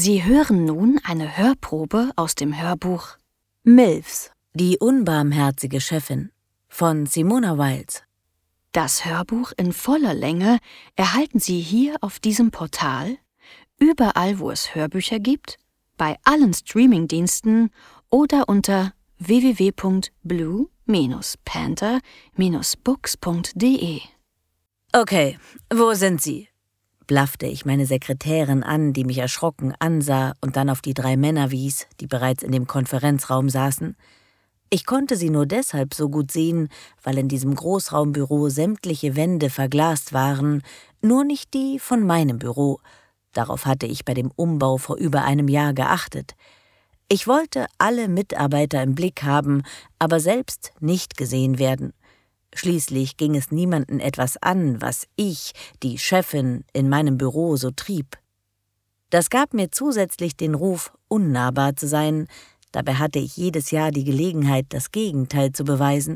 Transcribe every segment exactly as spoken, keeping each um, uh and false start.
Sie hören nun eine Hörprobe aus dem Hörbuch Milfs, die unbarmherzige Chefin von Simona Wiles. Das Hörbuch in voller Länge erhalten Sie hier auf diesem Portal, überall wo es Hörbücher gibt, bei allen Streamingdiensten oder unter w w w punkt blue panther books punkt d e. Okay, wo sind Sie? Blaffte ich meine Sekretärin an, die mich erschrocken ansah und dann auf die drei Männer wies, die bereits in dem Konferenzraum saßen. Ich konnte sie nur deshalb so gut sehen, weil in diesem Großraumbüro sämtliche Wände verglast waren, nur nicht die von meinem Büro. Darauf hatte ich bei dem Umbau vor über einem Jahr geachtet. Ich wollte alle Mitarbeiter im Blick haben, aber selbst nicht gesehen werden. Schließlich ging es niemanden etwas an, was ich, die Chefin, in meinem Büro so trieb. Das gab mir zusätzlich den Ruf, unnahbar zu sein. Dabei hatte ich jedes Jahr die Gelegenheit, das Gegenteil zu beweisen.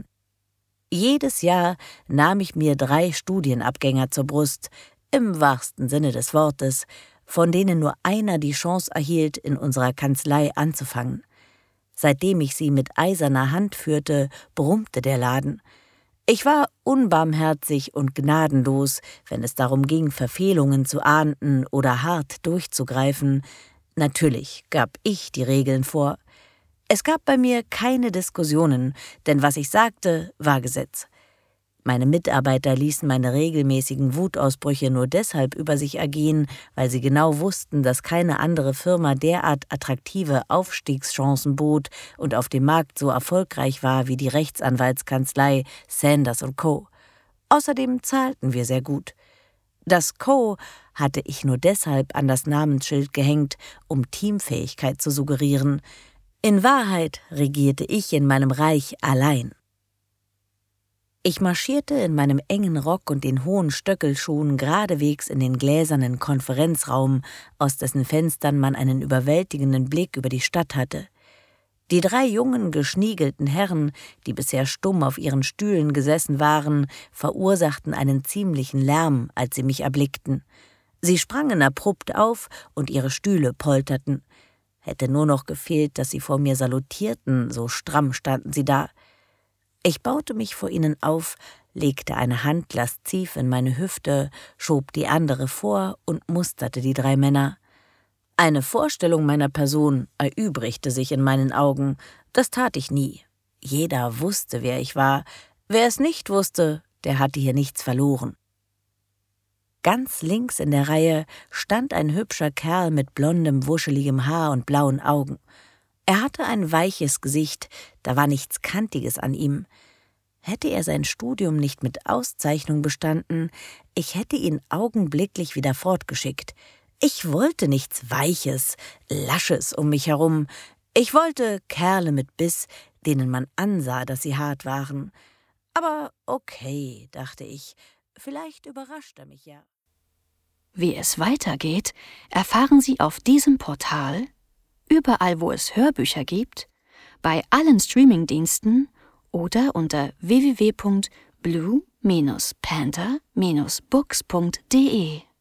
Jedes Jahr nahm ich mir drei Studienabgänger zur Brust, im wahrsten Sinne des Wortes, von denen nur einer die Chance erhielt, in unserer Kanzlei anzufangen. Seitdem ich sie mit eiserner Hand führte, brummte der Laden. Ich war unbarmherzig und gnadenlos, wenn es darum ging, Verfehlungen zu ahnden oder hart durchzugreifen. Natürlich gab ich die Regeln vor. Es gab bei mir keine Diskussionen, denn was ich sagte, war Gesetz. Meine Mitarbeiter ließen meine regelmäßigen Wutausbrüche nur deshalb über sich ergehen, weil sie genau wussten, dass keine andere Firma derart attraktive Aufstiegschancen bot und auf dem Markt so erfolgreich war wie die Rechtsanwaltskanzlei Sanders und Co. Außerdem zahlten wir sehr gut. Das Co. hatte ich nur deshalb an das Namensschild gehängt, um Teamfähigkeit zu suggerieren. In Wahrheit regierte ich in meinem Reich allein. Ich marschierte in meinem engen Rock und den hohen Stöckelschuhen geradewegs in den gläsernen Konferenzraum, aus dessen Fenstern man einen überwältigenden Blick über die Stadt hatte. Die drei jungen, geschniegelten Herren, die bisher stumm auf ihren Stühlen gesessen waren, verursachten einen ziemlichen Lärm, als sie mich erblickten. Sie sprangen abrupt auf und ihre Stühle polterten. Hätte nur noch gefehlt, dass sie vor mir salutierten, so stramm standen sie da. Ich baute mich vor ihnen auf, legte eine Hand lasziv in meine Hüfte, schob die andere vor und musterte die drei Männer. Eine Vorstellung meiner Person erübrigte sich in meinen Augen. Das tat ich nie. Jeder wusste, wer ich war. Wer es nicht wusste, der hatte hier nichts verloren. Ganz links in der Reihe stand ein hübscher Kerl mit blondem, wuscheligem Haar und blauen Augen. Er hatte ein weiches Gesicht, da war nichts Kantiges an ihm. Hätte er sein Studium nicht mit Auszeichnung bestanden, ich hätte ihn augenblicklich wieder fortgeschickt. Ich wollte nichts Weiches, Lasches um mich herum. Ich wollte Kerle mit Biss, denen man ansah, dass sie hart waren. Aber okay, dachte ich, vielleicht überrascht er mich ja. Wie es weitergeht, erfahren Sie auf diesem Portal, überall wo es Hörbücher gibt, bei allen Streamingdiensten oder unter w w w punkt blue panther books punkt d e.